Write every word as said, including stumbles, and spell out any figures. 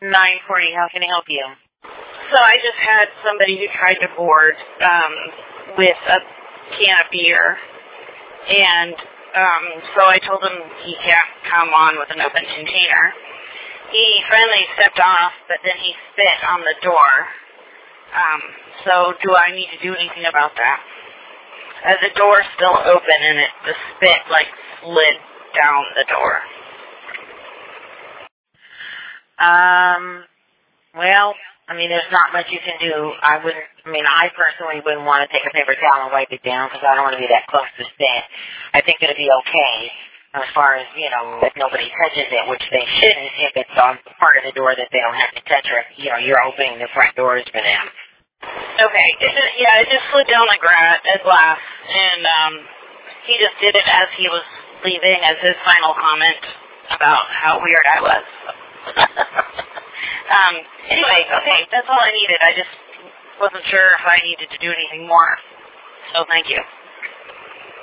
nine forty, how can I help you? So I just had somebody who tried to board um, with a can of beer, and um, so I told him he can't come on with an open container. He finally stepped off, but then he spit on the door. Um, so do I need to do anything about that? Uh, the door's still open, and it, the spit, like, slid down the door. Um, well, I mean, there's not much you can do. I wouldn't, I mean, I personally wouldn't want to take a paper towel and wipe it down because I don't want to be that close to spit. I think it'll be okay as far as, you know, if nobody touches it, which they shouldn't if it's on part of the door that they don't have to touch, or if, you know, you're opening the front doors for them. Okay. It just, yeah, it just slid down the gra- uh, glass, and um, he just did it as he was leaving as his final comment about how weird I was. um, anyway, okay, that's all I needed. I just wasn't sure if I needed to do anything more. So thank you.